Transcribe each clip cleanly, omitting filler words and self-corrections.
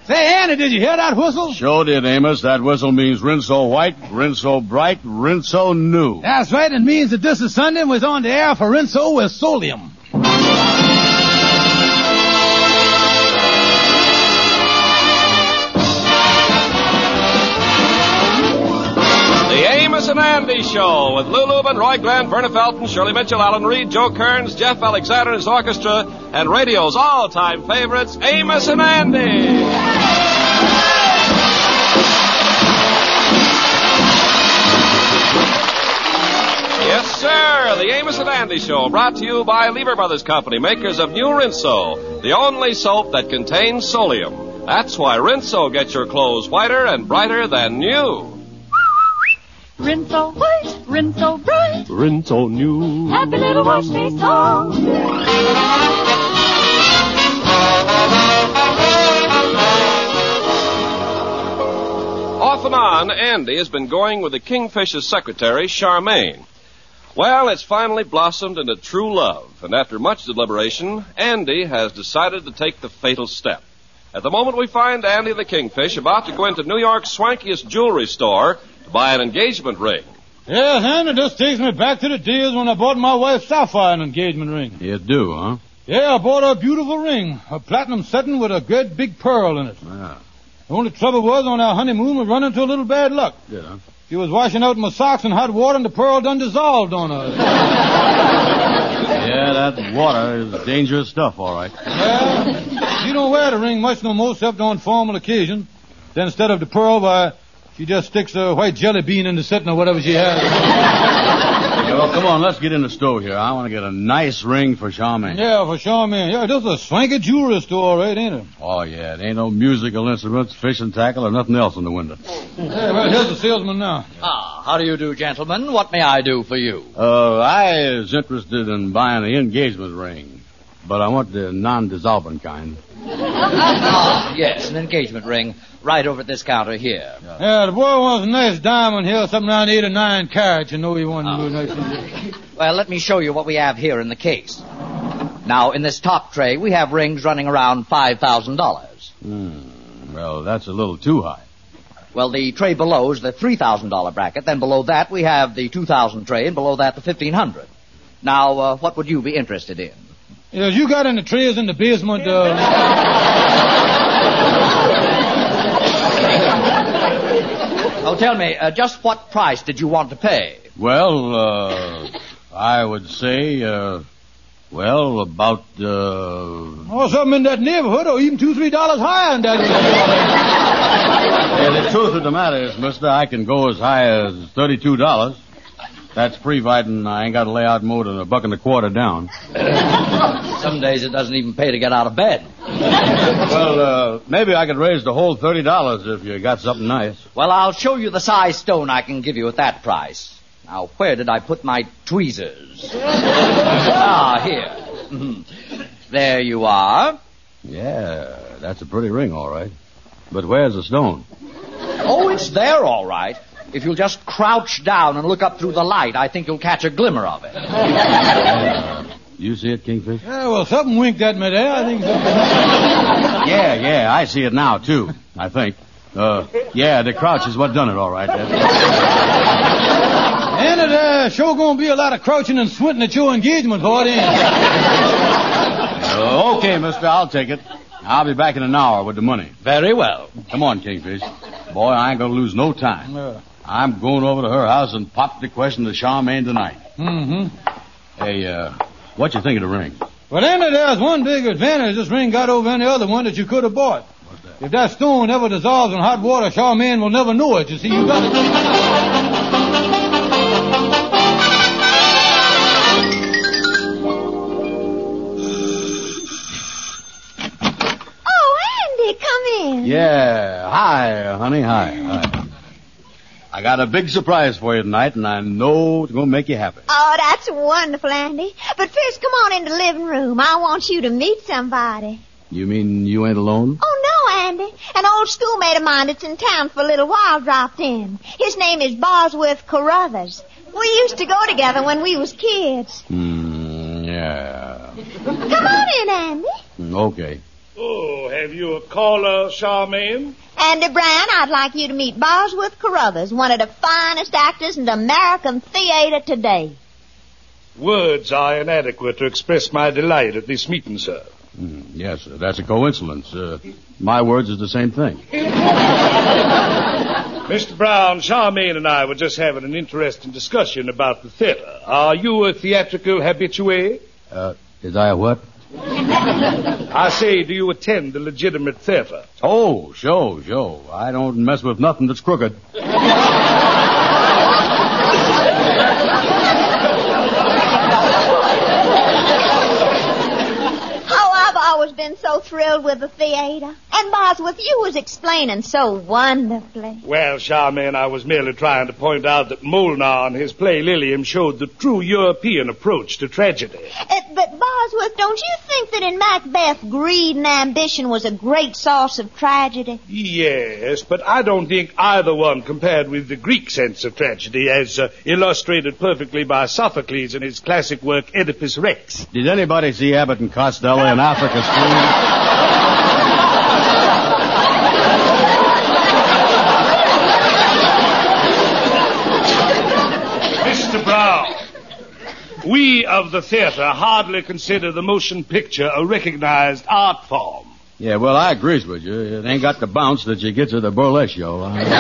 Say, Andy, did you hear that whistle? Sure did, Amos. That whistle means Rinso white, Rinso bright, Rinso new. That's right. It means that this is Sunday and we're on the air for Rinso with Solium. The Amos and Andy Show with Lou Lubin, Roy Glenn, Verna Felton, Shirley Mitchell, Alan Reed, Joe Kearns, Jeff Alexander and his orchestra, and radio's all-time favorites, Amos and Andy. Yes, sir. The Amos and Andy Show, brought to you by Lever Brothers Company, makers of New Rinso, the only soap that contains Solium. That's why Rinso gets your clothes whiter and brighter than new. Rinso white, Rinso bright, Rinso new. happy little wash day song. Off and on, Andy has been going with the Kingfish's secretary, Charmaine. Well, it's finally blossomed into true love, and after much deliberation, Andy has decided to take the fatal step. At the moment, we find Andy the Kingfish about to go into New York's swankiest jewelry store to buy an engagement ring. Yes, Andy, this takes me back to the days when I bought my wife Sapphire an engagement ring. You do, huh? Yeah, I bought her a beautiful ring, a platinum setting with a great big pearl in it. Yeah. The only trouble was on our honeymoon we run into a little bad luck. Yeah. She was washing out my socks in hot water and the pearl done dissolved on her. Yeah, that water is dangerous stuff, all right. Yeah, she don't wear the ring much no more except on formal occasion. Then instead of the pearl, why, she just sticks a white jelly bean in the setting or whatever she has. Yeah, well, come on, let's get in the store here. I want to get a nice ring for Charmaine. Yeah, for sure, man. Yeah, this is a swanky jewelry store, all right, ain't it? Oh, yeah, it ain't no musical instruments, fishing tackle, or nothing else in the window. Yeah, well, here's the salesman now. Ah, how do you do, gentlemen? What may I do for you? I was interested in buying the engagement ring, but I want the non-dissolving kind. Ah, yes, an engagement ring. Right over at this counter here. Yeah, the boy wants a nice diamond here, something around 8 or 9 carats. You know he wanted to do nice. Well, let me show you what we have here in the case. Now, in this top tray, we have rings running around $5,000. Well, that's a little too high. Well, the tray below is the $3,000 bracket. Then below that, we have the $2,000 tray, and below that, the $1,500. Now, what would you be interested in? Yeah, you got any trays in the basement, Oh, tell me, just what price did you want to pay? Well, I would say, about, Oh, something in that neighborhood, or even $2-3 higher than that. Yeah, the truth of the matter is, mister, I can go as high as $32. That's providing I ain't got to lay out more than $1.25 down. Some days it doesn't even pay to get out of bed. Well, maybe I could raise the whole $30 if you got something nice. Well, I'll show you the size stone I can give you at that price. Now, where did I put my tweezers? Here. There you are. Yeah, that's a pretty ring, all right. But where's the stone? Oh, it's there, all right. If you'll just crouch down and look up through the light, I think you'll catch a glimmer of it. You see it, Kingfish? Yeah, well, something winked at me there. I think so. Yeah, I see it now, too, I think. Yeah, the crouch is what done it, all right. And it sure gonna be a lot of crouching and squinting at your engagement party. Okay, mister, I'll take it. I'll be back in an hour with the money. Very well. Come on, Kingfish. Boy, I ain't gonna lose no time. I'm going over to her house and pop the question to Charmaine tonight. Mm-hmm. Hey, what you think of the ring? Well, then there's one big advantage this ring got over any other one that you could have bought. What's that? If that stone ever dissolves in hot water, Charmaine will never know it. You see, you got it. Come in. Yeah. Hi, honey. Hi. I got a big surprise for you tonight, and I know it's going to make you happy. Oh, that's wonderful, Andy. But first, come on in the living room. I want you to meet somebody. You mean you ain't alone? Oh, no, Andy. An old schoolmate of mine that's in town for a little while dropped in. His name is Bosworth Carruthers. We used to go together when we was kids. Yeah. Come on in, Andy. Okay. Oh, Have you a caller, Charmaine? Andy Brown, I'd like you to meet Bosworth Carruthers, one of the finest actors in the American theater today. Words are inadequate to express my delight at this meeting, sir. Yes, that's a coincidence. My words is the same thing. Mr. Brown, Charmaine and I were just having an interesting discussion about the theater. Are you a theatrical habitué? Is I a what? I say, do you attend the legitimate theater? Oh, show. I don't mess with nothing that's crooked. I've always been so thrilled with the theater. And Bosworth, you was explaining so wonderfully. Well, Charmaine, I was merely trying to point out that Molnar in his play Lilium showed the true European approach to tragedy. But Bosworth, don't you think that in Macbeth, greed and ambition was a great source of tragedy? Yes, but I don't think either one compared with the Greek sense of tragedy as illustrated perfectly by Sophocles in his classic work Oedipus Rex. Did anybody see Abbott and Costello in Africa Stream? Mr. Brown, we of the theater hardly consider the motion picture a recognized art form. Yeah, well, I agrees with you. It ain't got the bounce that you get to the burlesque show.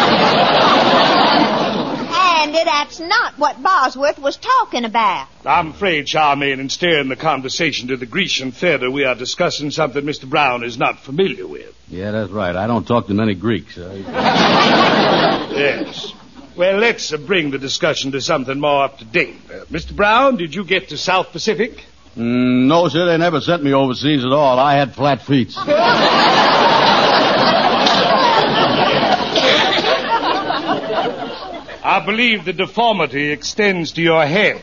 And that's not what Bosworth was talking about. I'm afraid, Charmaine, in steering the conversation to the Grecian theater, we are discussing something Mr. Brown is not familiar with. Yeah, that's right. I don't talk to many Greeks. Yes. Well, let's bring the discussion to something more up to date. Mr. Brown, did you get to South Pacific? No, sir. They never sent me overseas at all. I had flat feet. I believe the deformity extends to your head.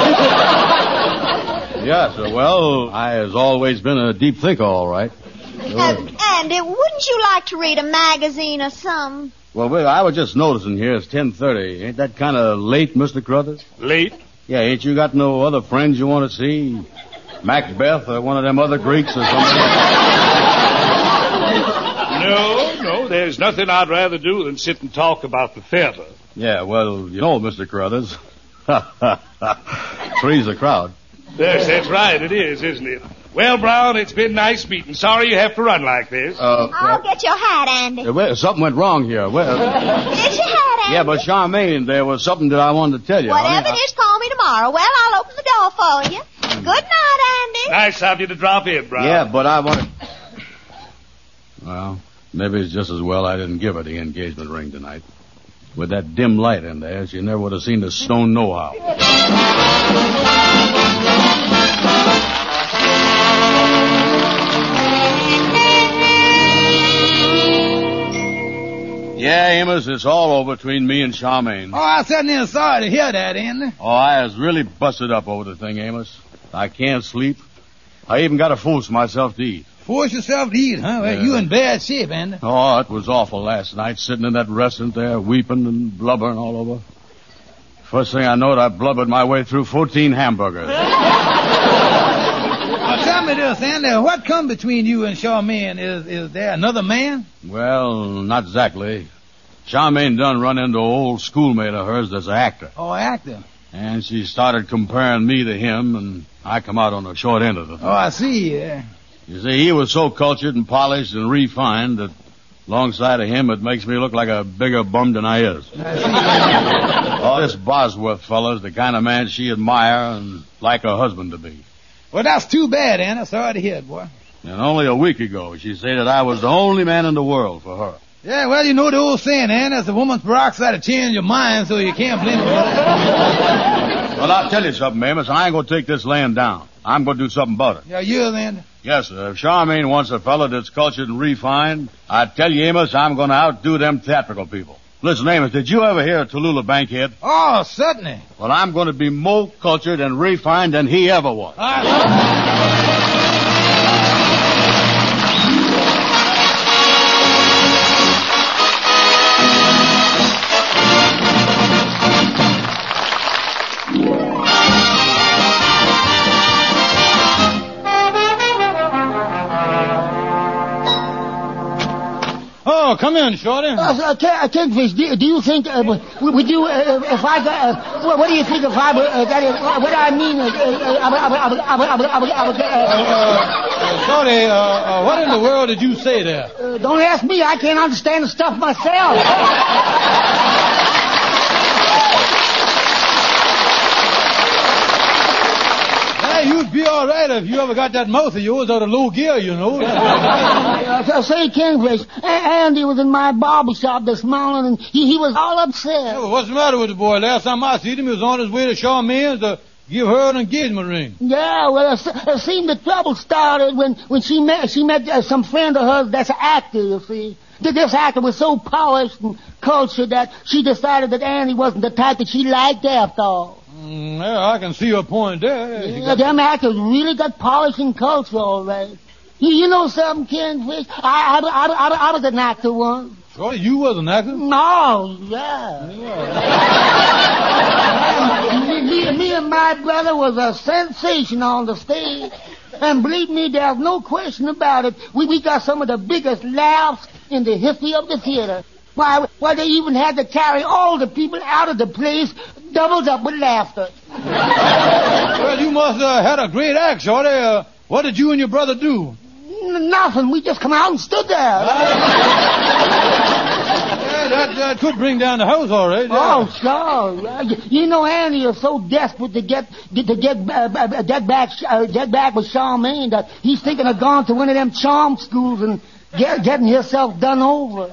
Yes, sir. Well, I has always been a deep thinker, all right. Andy, wouldn't you like to read a magazine or something? Well, I was just noticing here it's 10:30. Ain't that kind of late, Mr. Carruthers? Late? Yeah, ain't you got no other friends you want to see? Macbeth or one of them other Greeks or something? No, there's nothing I'd rather do than sit and talk about the theater. Yeah, well, you know, Mr. Carruthers. Three's the crowd. Yes, that's right, it is, isn't it? Well, Brown, it's been nice meeting. Sorry you have to run like this. I'll get your hat, Andy. Something went wrong here. Get your hat, Andy. Yeah, but Charmaine, there was something that I wanted to tell you. Whatever it is, call me tomorrow. Well, I'll open the door for you. Good night, Andy. Nice of you to drop in, Brown. Yeah, but I want to... Well, maybe it's just as well I didn't give her the engagement ring tonight. With that dim light in there, she never would have seen the stone know-how. Yeah, Amos, it's all over between me and Charmaine. Oh, I certainly am sorry to hear that, Andy. Oh, I was really busted up over the thing, Amos. I can't sleep. I even got to force myself to eat. Force yourself to eat, huh? Well, you in bad shape, Andy. Oh, it was awful last night, sitting in that restaurant there, weeping and blubbering all over. First thing I knowed, I blubbered my way through 14 hamburgers. Now, tell me this, Andy. What come between you and Charmaine? Is there another man? Well, not exactly. Charmaine done run into an old schoolmate of hers that's an actor. Oh, actor. And she started comparing me to him, and I come out on the short end of the thing. Oh, I see. You see, he was so cultured and polished and refined that alongside of him it makes me look like a bigger bum than I is. Oh, this Bosworth fella's the kind of man she admire and like her husband to be. Well, that's too bad, Andy. Sorry to hear it, boy. And only a week ago she said that I was the only man in the world for her. Yeah, well, you know the old saying, Andy, that's a woman's peroxide to change your mind, so you can't blame her. Well, I'll tell you something, Amos. I ain't going to take this laying down. I'm going to do something about it. Yeah, yours, Andy? Yes, sir. If Charmaine wants a fella that's cultured and refined, I tell you, Amos, I'm going to outdo them theatrical people. Listen, Amos, did you ever hear of Tallulah Bankhead? Oh, certainly. Well, I'm going to be more cultured and refined than he ever was. Oh, come in, Shorty. Kingfish, do you think, would you, if I got, what do you think if I, what I mean, Shorty, what in the world did you say there? Don't ask me, I can't understand the stuff myself. You'd be all right if you ever got that mouth of yours out of low gear, you know. Say, Kingfish, Andy was in my barber shop this morning, and he was all upset. Yeah, well, what's the matter with the boy? Last time I seen him, he was on his way to Charmaine's to give her an engagement ring. Yeah, well, it seemed the trouble started when she met some friend of hers that's an actor, you see. This actor was so polished and cultured that she decided that Andy wasn't the type that she liked after all. Yeah, I can see your point there. Yeah, them actors really got polish and culture, all right. You know something, Kingfish? I was an actor once. Shorty, you was an actor? No, yeah. Me and my brother was a sensation on the stage. And believe me, there's no question about it. We got some of the biggest laughs in the history of the theater. Why, they even had to carry all the people out of the place, doubled up with laughter. Well, you must have had a great act, Shorty. What did you and your brother do? Nothing. We just come out and stood there. Yeah, that could bring down the house, all right. Yeah. Oh, sure. You know, Andy is so desperate to get back with Charmaine that he's thinking of going to one of them charm schools and getting himself done over.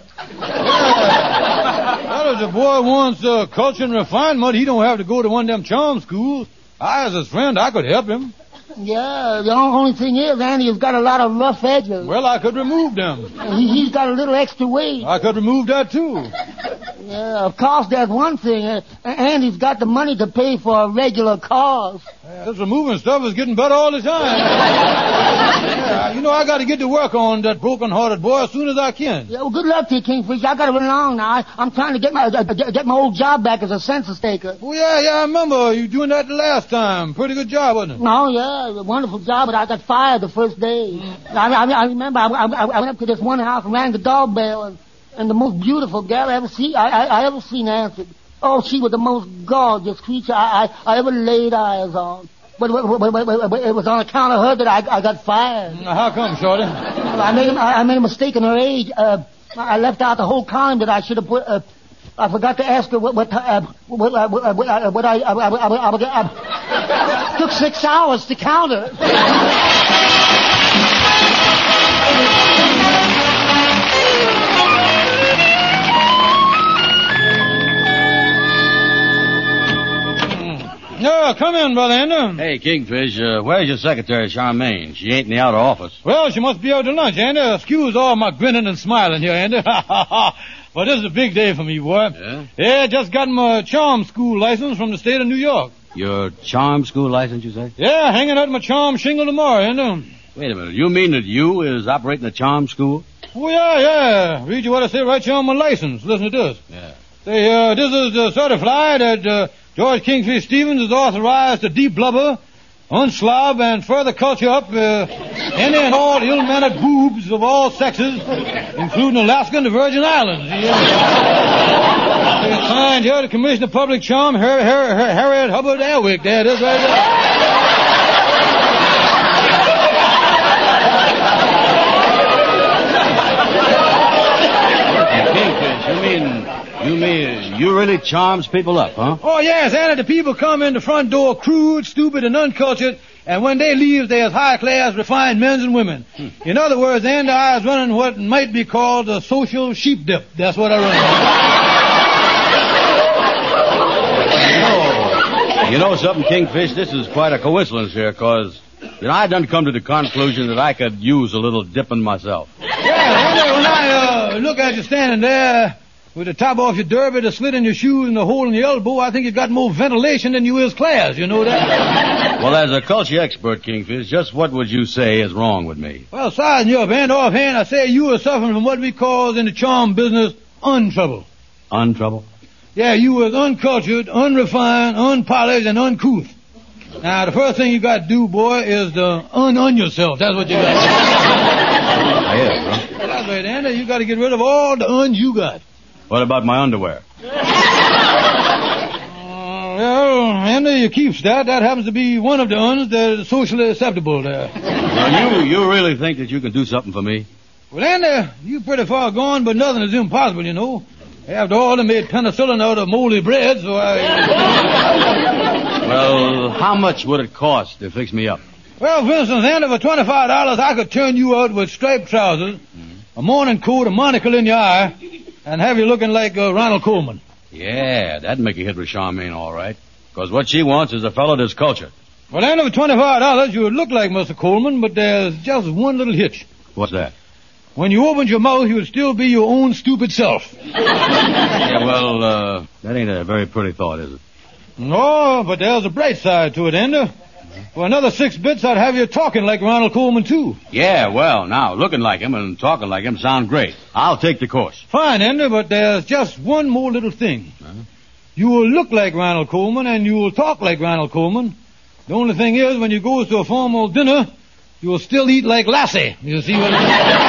Well, if the boy wants culture and refinement, he don't have to go to one of them charm schools. I, as his friend, I could help him. Yeah, the only thing is, Andy has got a lot of rough edges. Well, I could remove them. He's got a little extra weight. I could remove that, too. Yeah, of course, there's one thing. Andy's got the money to pay for a regular cause. This removing stuff is getting better all the time. Yeah, you know, I got to get to work on that broken-hearted boy as soon as I can. Yeah, well, good luck to you, Kingfish. I got to run along now. I'm trying to get my old job back as a census taker. Oh, yeah, I remember you doing that the last time. Pretty good job, wasn't it? Oh, yeah, a wonderful job, but I got fired the first day. I remember I went up to this one house and rang the doorbell, and the most beautiful girl I ever seen answered. Oh, she was the most gorgeous creature I ever laid eyes on. But it was on account of her that I got fired. How come, Shorty? I made a mistake in her age. I left out the whole column that I should have put. I forgot to ask her what I took 6 hours to count her. No, come in, Brother Andy. Hey, Kingfish, where's your secretary, Charmaine? She ain't in the outer office. Well, she must be out to lunch, Andy. Excuse all my grinning and smiling here, Andy. But this is a big day for me, boy. Yeah? Yeah, just got my charm school license from the state of New York. Your charm school license, you say? Yeah, hanging out my charm shingle tomorrow, Andy. Wait a minute. You mean that you is operating a charm school? Oh, yeah. Read you what I say right here on my license. Listen to this. Yeah. Say, this is the certify that George Kingfish Stevens is authorized to de-blubber, unslob, and further culture up any and all ill-mannered boobs of all sexes, including Alaska and the Virgin Islands. It's signed here, the Commissioner of Public Charm, Harriet Hubbard Airwick. There it is right there. You mean you really charms people up, huh? Oh, yes, and the people come in the front door crude, stupid, and uncultured, and when they leave, they're as high-class, refined men and women. In other words, I was running what might be called a social sheep dip. That's what I run. You know something, Kingfish? This is quite a coincidence here, because I done come to the conclusion that I could use a little dipping myself. Yeah, when I look at you standing there with the top off your derby, the slit in your shoes, and the hole in your elbow, I think you got more ventilation than you is class, you know that? Well, as a culture expert, Kingfish, just what would you say is wrong with me? Well, sizing you up hand offhand, I say you are suffering from what we call in the charm business untrouble. Untrouble? Yeah, you was uncultured, unrefined, unpolished, and uncouth. Now, the first thing you got to do, boy, is to un yourself. That's what you got to do. Yeah, bro. it, Andy. You got to get rid of all the uns you got. What about my underwear? Well, Andy, you keeps that. That happens to be one of the uns that is socially acceptable there. Now, you really think that you can do something for me? Well, Andy, you pretty far gone, but nothing is impossible, you know. After all, they made penicillin out of moldy bread, so Well, how much would it cost to fix me up? Well, for instance, Andy, for $25, I could turn you out with striped trousers, a morning coat, a monocle in your eye, and have you looking like Ronald Coleman. Yeah, that'd make a hit with Charmaine, all right. Because what she wants is a fellow that's cultured. Well, Andy, for $25, you would look like Mr. Coleman, but there's just one little hitch. What's that? When you opened your mouth, you would still be your own stupid self. Yeah, well, that ain't a very pretty thought, is it? No, but there's a bright side to it, Andy. For another 6 bits, I'd have you talking like Ronald Coleman, too. Yeah, well, now, looking like him and talking like him sound great. I'll take the course. Fine, Andy, but there's just one more little thing. Huh? You will look like Ronald Coleman, and you will talk like Ronald Coleman. The only thing is, when you go to a formal dinner, you will still eat like Lassie. You see what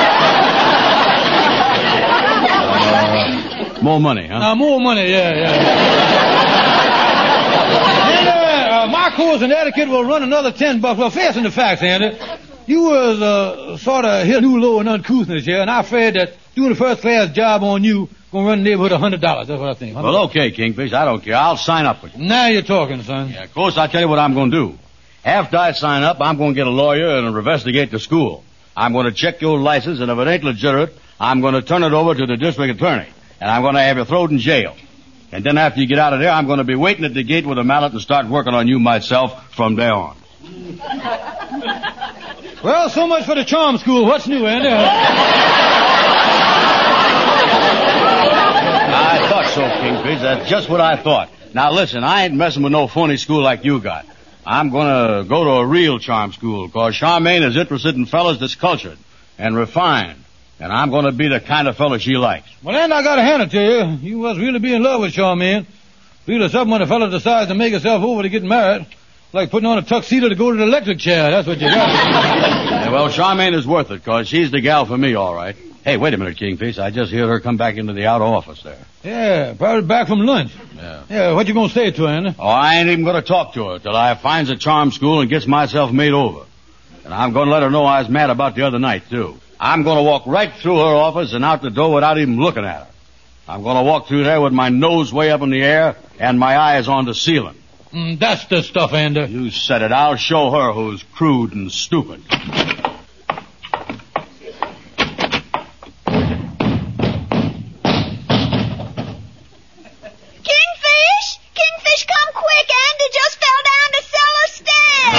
I mean? More money, huh? More money, yeah. My course in etiquette will run another $10. Well, facing the facts, Andy, you was sort of hit too low in uncouthness here, and I'm afraid that doing a first-class job on you gonna run the neighborhood $100. That's what I think. $100. Well, okay, Kingfish, I don't care. I'll sign up with you. Now you're talking, son. Yeah, of course, I'll tell you what I'm going to do. After I sign up, I'm going to get a lawyer and investigate the school. I'm going to check your license, and if it ain't legitimate, I'm going to turn it over to the district attorney, and I'm going to have you thrown in jail. And then after you get out of there, I'm going to be waiting at the gate with a mallet and start working on you myself from there on. Well, so much for the charm school. What's new, Andy? I thought so, Kingfish. That's just what I thought. Now, listen, I ain't messing with no phony school like you got. I'm going to go to a real charm school, because Charmaine is interested in fellas that's cultured and refined. And I'm going to be the kind of fella she likes. Well, then I got to hand it to you. You must really be in love with Charmaine. Really something when a fella decides to make himself over to get married. Like putting on a tuxedo to go to the electric chair. That's what you got. Yeah, well, Charmaine is worth it, because she's the gal for me, all right. Hey, wait a minute, Kingfish. I just heard her come back into the outer office there. Yeah, probably back from lunch. Yeah, what you going to say to her, Andy? Oh, I ain't even going to talk to her till I finds a charm school and gets myself made over. And I'm going to let her know I was mad about the other night, too. I'm going to walk right through her office and out the door without even looking at her. I'm going to walk through there with my nose way up in the air and my eyes on the ceiling. That's the stuff, Andy. You said it. I'll show her who's crude and stupid. Kingfish, come quick. Andy just fell down the cellar stairs.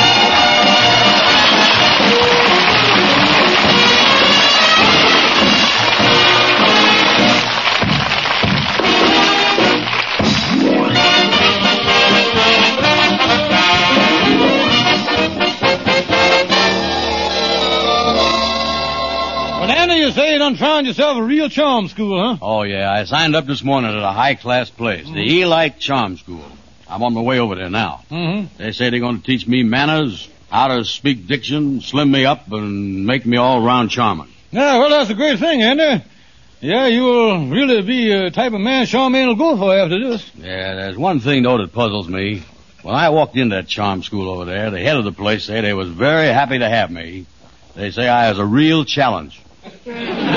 You say you done found yourself a real charm school, huh? Oh, yeah. I signed up this morning at a high-class place, the Eli Charm School. I'm on my way over there now. Mm-hmm. They say they're going to teach me manners, how to speak diction, slim me up, and make me all-round charming. Yeah, well, that's a great thing, Andy. Yeah, you will really be a type of man Charmaine will go for after this. Yeah, there's one thing, though, that puzzles me. When I walked into that charm school over there, the head of the place said they was very happy to have me. They say I was a real challenge. Well,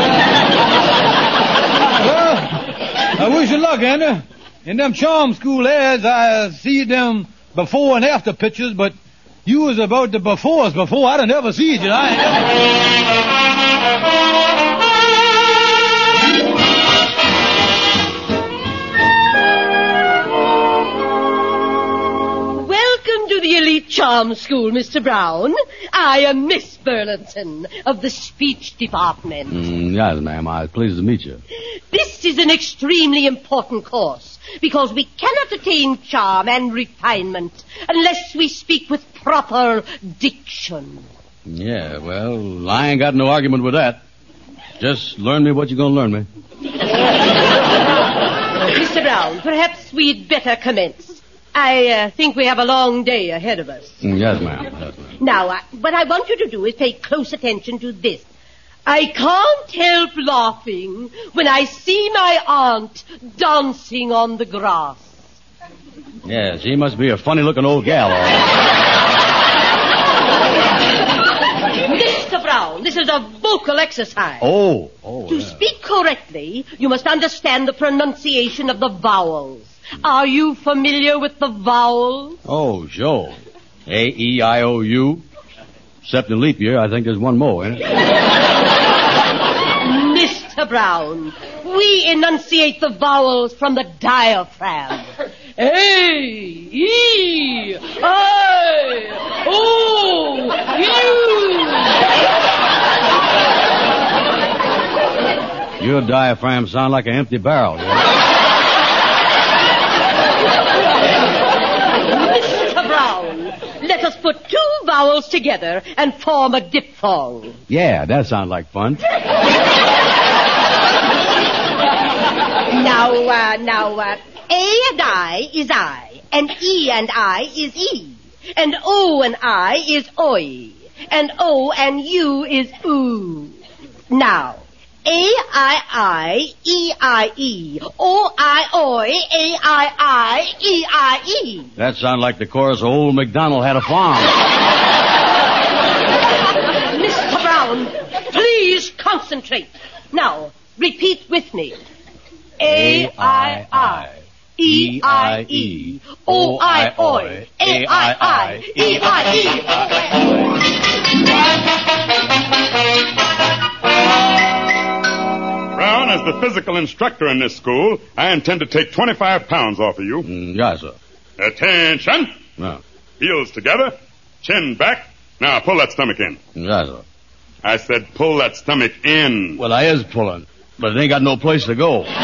I wish you luck, Andy. In them charm school ads, I see them before and after pictures, but you was about the befores before. I done never see you. Welcome to the Elite Charm School, Mr. Brown. I am Miss Burlington of the speech department. Yes, ma'am. I was pleased to meet you. This is an extremely important course because we cannot attain charm and refinement unless we speak with proper diction. Yeah, well, I ain't got no argument with that. Just learn me what you're going to learn me. Mr. Brown, perhaps we'd better commence. I think we have a long day ahead of us. Yes, ma'am. Yes, ma'am. Now, what I want you to do is pay close attention to this. I can't help laughing when I see my aunt dancing on the grass. Yeah, she must be a funny-looking old gal, all right. Mr. Brown, this is a vocal exercise. To speak correctly, you must understand the pronunciation of the vowels. Are you familiar with the vowels? Oh, sure. A-E-I-O-U. Except in leap year, I think there's one more, ain't it? Mr. Brown, we enunciate the vowels from the diaphragm. A, E, I, O, U. Your diaphragm sound like an empty barrel. Mr. Brown, let us put two vowels together and form a diphthong. Yeah, that sounds like fun. Now, A and I is I, and E and I is E, and O and I is oi, and O and U is oo. Now, A-I-I, E-I-E, O-I-Oi, A-I-I, E-I-E. That sounds like the chorus of Old MacDonald Had a Farm. Mr. Brown, please concentrate. Now, repeat with me. A-I-I, E-I-E, O-I-Oi, A-I-I, E-I-E. Brown, as the physical instructor in this school, I intend to take 25 pounds off of you. Yes, sir. Attention. No. Heels together, chin back. Now, pull that stomach in. Yes, sir. I said pull that stomach in. Well, I is pulling, but it ain't got no place to go. If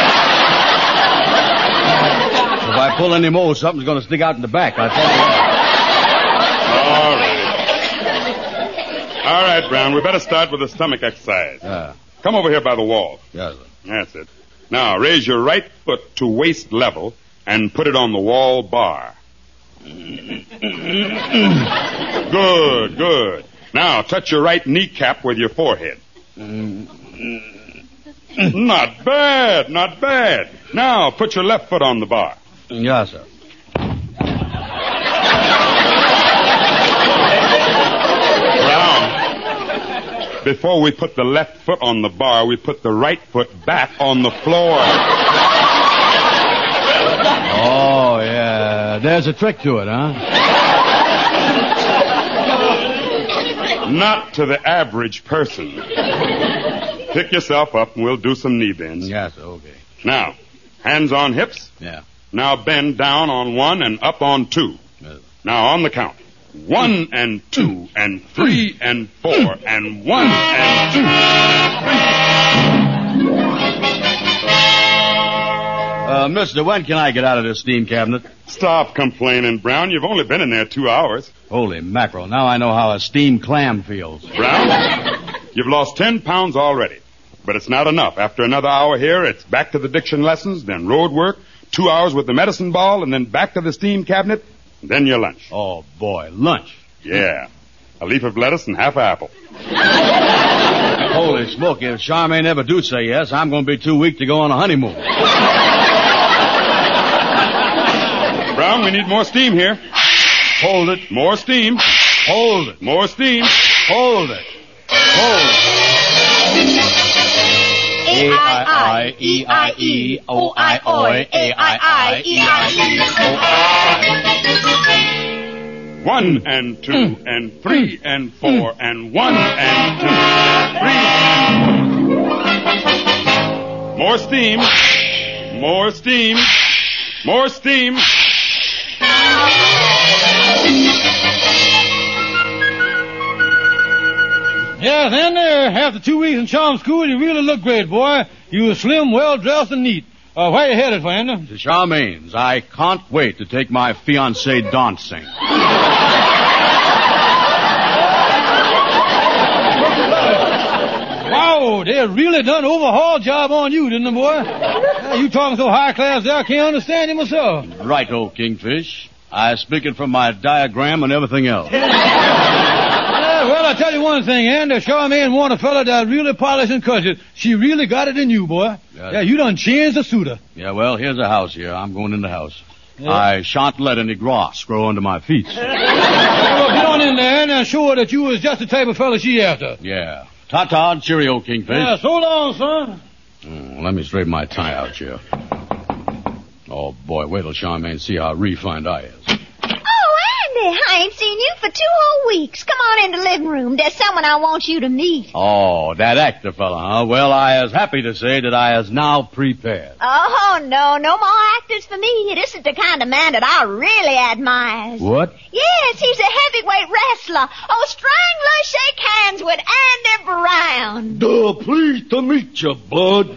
I pull any more, something's going to stick out in the back, I tell you. All right, Brown, we better start with the stomach exercise. Come over here by the wall. Yes, sir. That's it. Now, raise your right foot to waist level and put it on the wall bar. Good. Now, touch your right kneecap with your forehead. Not bad. Now, put your left foot on the bar. Yes, sir. Brown, before we put the left foot on the bar, we put the right foot back on the floor. Oh, yeah. There's a trick to it, huh? Not to the average person. Pick yourself up and we'll do some knee bends. Yes, okay. Now, hands on hips. Yeah. Now bend down on one and up on two. Yes. Now on the count. 1 and 2 and 3 and 4 and 1 and 2. Mister, when can I get out of this steam cabinet? Stop complaining, Brown. You've only been in there 2 hours. Holy mackerel. Now I know how a steamed clam feels. Brown, you've lost 10 pounds already. But it's not enough. After another hour here, it's back to the diction lessons, then road work, 2 hours with the medicine ball, and then back to the steam cabinet, and then your lunch. Oh, boy, lunch. Yeah. A leaf of lettuce and half an apple. Holy smoke, if Charmaine ever do say yes, I'm going to be too weak to go on a honeymoon. Brown, we need more steam here. Hold it. More steam. Hold it. More steam. Hold it. Hold it. A-I-I, E-I-E, O-I-O, A-I-I, E-I-E, O-I-I. 1 and 2 and 3 and 4 and 1 and 2 and 3. More steam. More steam. More steam. Yes, and after 2 weeks in charm school, you really look great, boy. You were slim, well-dressed, and neat. Where are you headed, friend? To Charmaine's. I can't wait to take my fiancée dancing. Wow, they really done an overhaul job on you, didn't they, boy? You talking so high class there, I can't understand you myself. Right, old Kingfish. I speaking from my diagram and everything else. Well, I'll tell you one thing, Andy. Charmaine want a fella that really polished and cultured. She really got it in you, boy. Yeah, you done changed the suitor. Yeah, well, here's a house here. I'm going in the house. Yeah. I shan't let any grass grow under my feet. Well, get on in there and show her that you was just the type of fella she after. Yeah. Ta-ta and cheerio, Kingfish. Yeah, so long, son. Let me straighten my tie out here. Oh, boy, wait till Charmaine see how refined I is. Oh, Andy, I ain't seen you for 2 whole weeks. Come on in the living room. There's someone I want you to meet. Oh, that actor fella, huh? Well, I is happy to say that I is now prepared. Oh, no more actors for me. This is the kind of man that I really admire. What? Yes, he's a heavyweight wrestler. Oh, Strangler, shake hands with Andy Brown. Pleased to meet you, bud.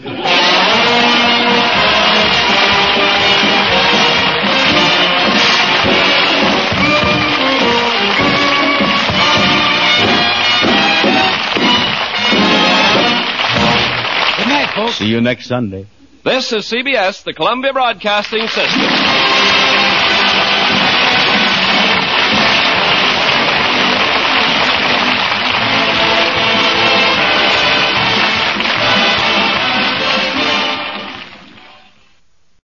See you next Sunday. This is CBS, the Columbia Broadcasting System.